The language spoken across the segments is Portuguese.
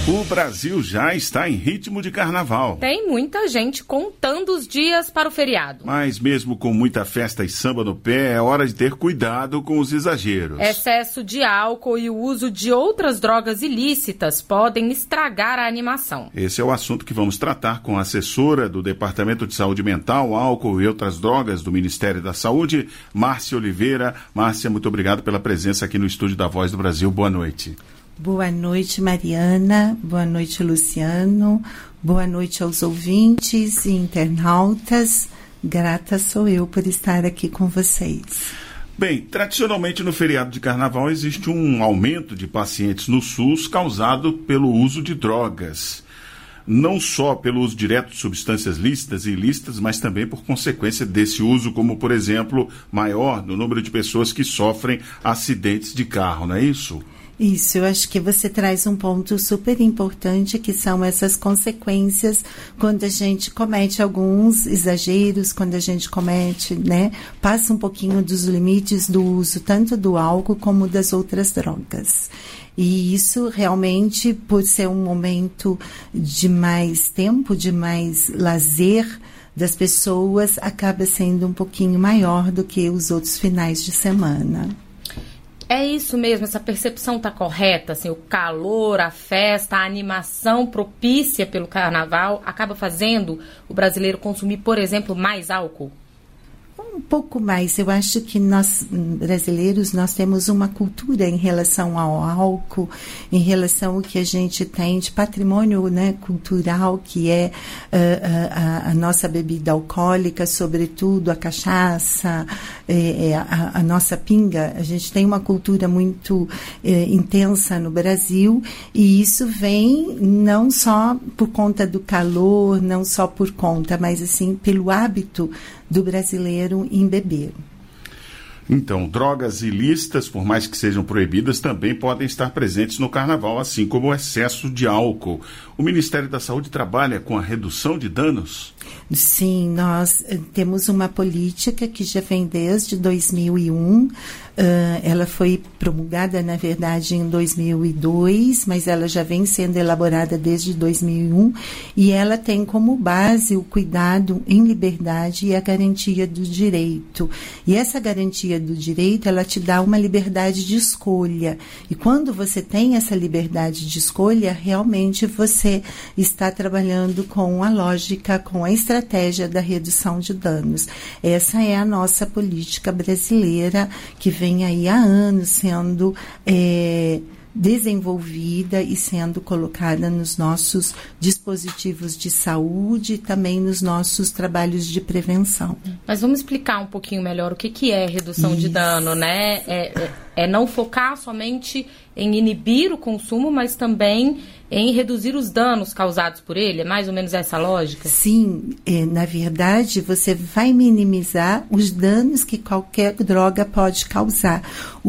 O Brasil já está em ritmo de carnaval. Tem muita gente contando os dias para o feriado. Mas mesmo com muita festa e samba no pé, é hora de ter cuidado com os exageros. Excesso de álcool e o uso de outras drogas ilícitas podem estragar a animação. Esse é o assunto que vamos tratar com a assessora do Departamento de Saúde Mental, Álcool e Outras Drogas do Ministério da Saúde, Márcia Oliveira. Márcia, muito obrigado pela presença aqui no estúdio da Voz do Brasil. Boa noite. Boa noite, Mariana. Boa noite, Luciano. Boa noite aos ouvintes e internautas. Grata sou eu por estar aqui com vocês. Bem, tradicionalmente no feriado de carnaval existe um aumento de pacientes no SUS causado pelo uso de drogas. Não só pelo uso direto de substâncias lícitas e ilícitas, mas também por consequência desse uso, como, por exemplo, maior no número de pessoas que sofrem acidentes de carro, não é isso? Isso, eu acho que você traz um ponto super importante, que são essas consequências quando a gente comete alguns exageros, quando a gente comete, passa um pouquinho dos limites do uso tanto do álcool como das outras drogas. E isso realmente, por ser um momento de mais tempo, de mais lazer das pessoas, acaba sendo um pouquinho maior do que os outros finais de semana. É isso mesmo, essa percepção está correta, assim, o calor, a festa, a animação propícia pelo carnaval acaba fazendo o brasileiro consumir, por exemplo, mais álcool? Um pouco mais. Eu acho que nós, brasileiros, nós temos uma cultura em relação ao álcool, em relação ao que a gente tem de patrimônio cultural, que é a nossa bebida alcoólica, sobretudo a cachaça, a nossa pinga. A gente tem uma cultura muito intensa no Brasil, e isso vem não só por conta do calor, não só por conta, mas assim, pelo hábito do brasileiro em beber. Então, drogas ilícitas, por mais que sejam proibidas, também podem estar presentes no carnaval, assim como o excesso de álcool. O Ministério da Saúde trabalha com a redução de danos? Sim, nós temos uma política que já vem desde 2001. Ela foi promulgada, na verdade, em 2002, mas ela já vem sendo elaborada desde 2001, e ela tem como base o cuidado em liberdade e a garantia do direito. E essa garantia do direito, ela te dá uma liberdade de escolha. E quando você tem essa liberdade de escolha, realmente você está trabalhando com a lógica, com a estratégia da redução de danos. Essa é a nossa política brasileira, que vem aí há anos sendo desenvolvida e sendo colocada nos nossos dispositivos de saúde e também nos nossos trabalhos de prevenção. Mas vamos explicar um pouquinho melhor o que é redução de dano, né? É não focar somente em inibir o consumo, mas também em reduzir os danos causados por ele? É mais ou menos essa lógica? Sim, na verdade, você vai minimizar os danos que qualquer droga pode causar.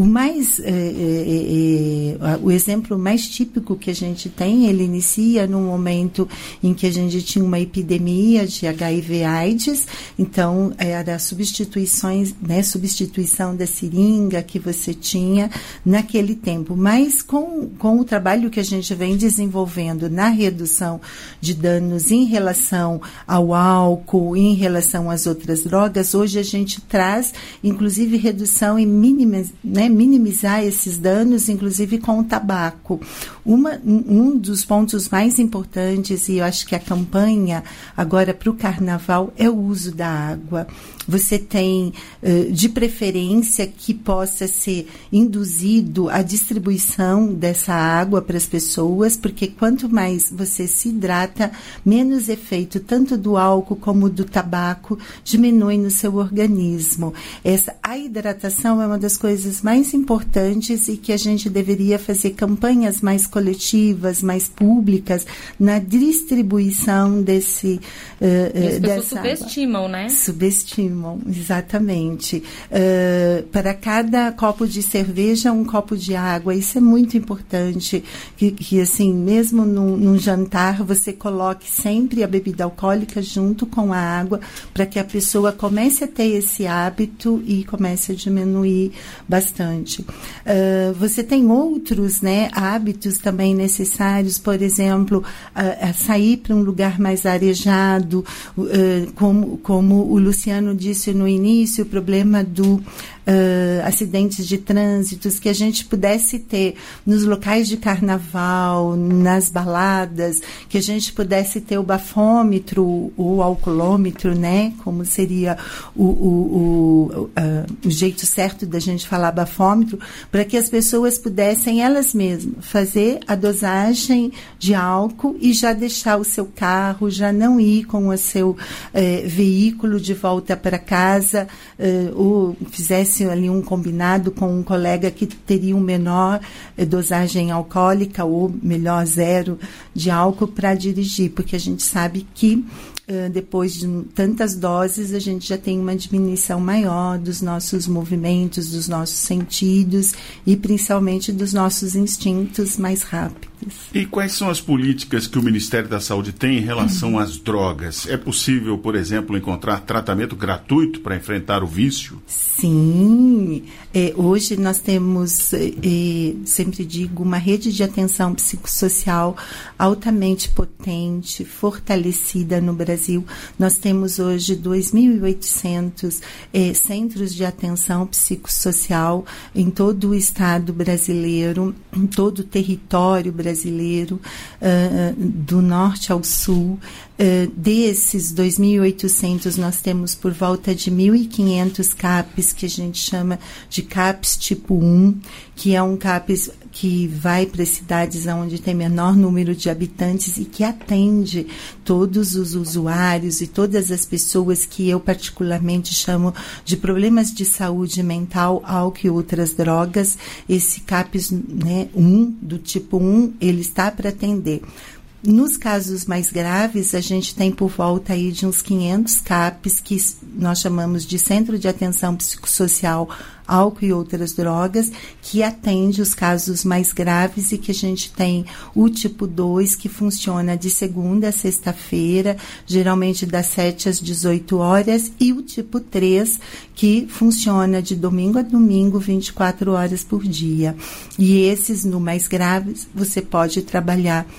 O exemplo mais típico que a gente tem, ele inicia num momento em que a gente tinha uma epidemia de HIV/AIDS, então era a substituição da seringa que você tinha naquele tempo. Mas com o trabalho que a gente vem desenvolvendo na redução de danos em relação ao álcool, em relação às outras drogas, hoje a gente traz, inclusive, redução e minimizar esses danos, inclusive com o tabaco. Um dos pontos mais importantes, e eu acho que a campanha agora para o carnaval, é o uso da água. Você tem, de preferência, que possa ser induzido a distribuição dessa água para as pessoas, porque quanto mais você se hidrata, menos efeito tanto do álcool como do tabaco diminui no seu organismo. A hidratação é uma das coisas mais importantes e que a gente deveria fazer campanhas mais coletivas, mais públicas, na distribuição dessa as pessoas subestimam, né? Subestimam, exatamente. Para cada copo de cerveja, um copo de água. Isso é muito importante, que assim, mesmo num jantar, você coloque sempre a bebida alcoólica junto com a água, para que a pessoa comece a ter esse hábito e comece a diminuir bastante. Você tem outros, né, hábitos também necessários, por exemplo, sair para um lugar mais arejado, como o Luciano disse no início, o problema do acidentes de trânsito, que a gente pudesse ter nos locais de carnaval, nas baladas, que a gente pudesse ter o bafômetro, o alcoolômetro, né, como seria o jeito certo da gente falar bafômetro, para que as pessoas pudessem elas mesmas fazer a dosagem de álcool e já deixar o seu carro, já não ir com o seu veículo de volta para casa, ou fizesse ali um combinado com um colega que teria uma menor dosagem alcoólica ou melhor zero de álcool para dirigir, porque a gente sabe que depois de tantas doses a gente já tem uma diminuição maior dos nossos movimentos, dos nossos sentidos e principalmente dos nossos instintos mais rápidos. E quais são as políticas que o Ministério da Saúde tem em relação às drogas? É possível, por exemplo, encontrar tratamento gratuito para enfrentar o vício? Sim. Hoje nós temos, sempre digo, uma rede de atenção psicossocial altamente potente, fortalecida no Brasil. Nós temos hoje 2.800 centros de atenção psicossocial em todo o estado brasileiro, em todo o território brasileiro, do norte ao sul. Desses 2.800, nós temos por volta de 1.500 CAPs, que a gente chama de CAPs tipo 1, que é um CAPs que vai para cidades onde tem menor número de habitantes e que atende todos os usuários e todas as pessoas que eu particularmente chamo de problemas de saúde mental, álcool e outras drogas. Esse CAPs, né, 1, do tipo 1, ele está para atender. Nos casos mais graves, a gente tem por volta aí de uns 500 CAPs, que nós chamamos de Centro de Atenção Psicossocial, Álcool e Outras Drogas, que atende os casos mais graves e que a gente tem o tipo 2, que funciona de segunda a sexta-feira, geralmente das 7 às 18 horas, e o tipo 3, que funciona de domingo a domingo, 24 horas por dia. E esses, no mais graves, você pode trabalhar,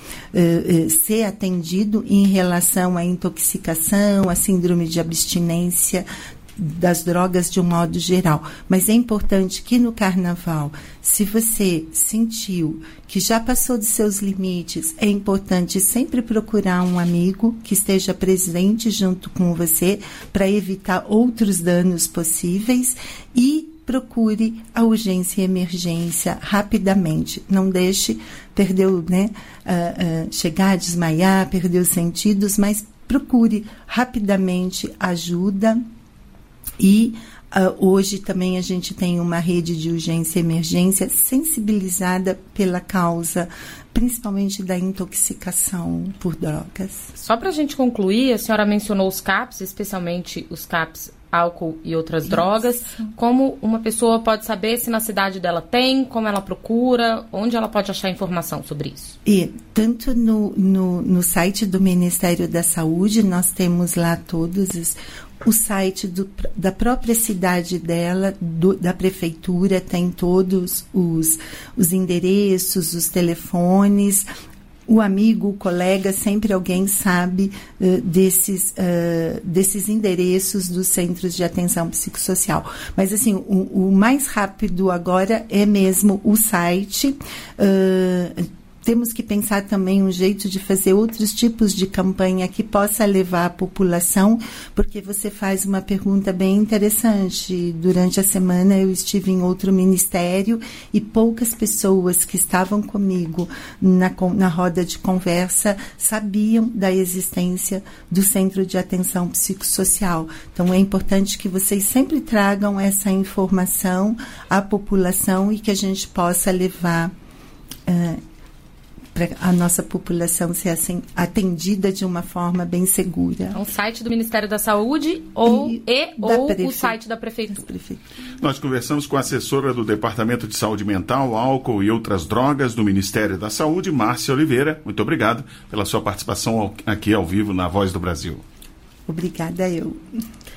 ser atendido em relação à intoxicação, à síndrome de abstinência das drogas de um modo geral. Mas é importante que no carnaval, se você sentiu que já passou dos seus limites, é importante sempre procurar um amigo que esteja presente junto com você para evitar outros danos possíveis e procure a urgência e emergência rapidamente. Não deixe perder, chegar a desmaiar, perder os sentidos, mas procure rapidamente ajuda. E hoje também a gente tem uma rede de urgência e emergência sensibilizada pela causa, principalmente da intoxicação por drogas. Só para a gente concluir, a senhora mencionou os CAPs, especialmente os CAPs álcool e outras drogas. Como uma pessoa pode saber se na cidade dela tem, como ela procura, onde ela pode achar informação sobre isso? E tanto no site do Ministério da Saúde, nós temos lá todos o site da própria cidade dela, da prefeitura, tem todos os endereços, os telefones. O amigo, o colega, sempre alguém sabe desses endereços dos centros de atenção psicossocial. Mas, assim, o mais rápido agora é mesmo o site. Temos que pensar também um jeito de fazer outros tipos de campanha que possa levar a população, porque você faz uma pergunta bem interessante. Durante a semana eu estive em outro ministério e poucas pessoas que estavam comigo na roda de conversa sabiam da existência do Centro de Atenção Psicossocial. Então é importante que vocês sempre tragam essa informação à população e que a gente possa levar para a nossa população ser assim, atendida de uma forma bem segura. O site do Ministério da Saúde ou o site da Prefeitura. Nós conversamos com a assessora do Departamento de Saúde Mental, Álcool e Outras Drogas do Ministério da Saúde, Márcia Oliveira. Muito obrigado pela sua participação aqui ao vivo na Voz do Brasil. Obrigada eu.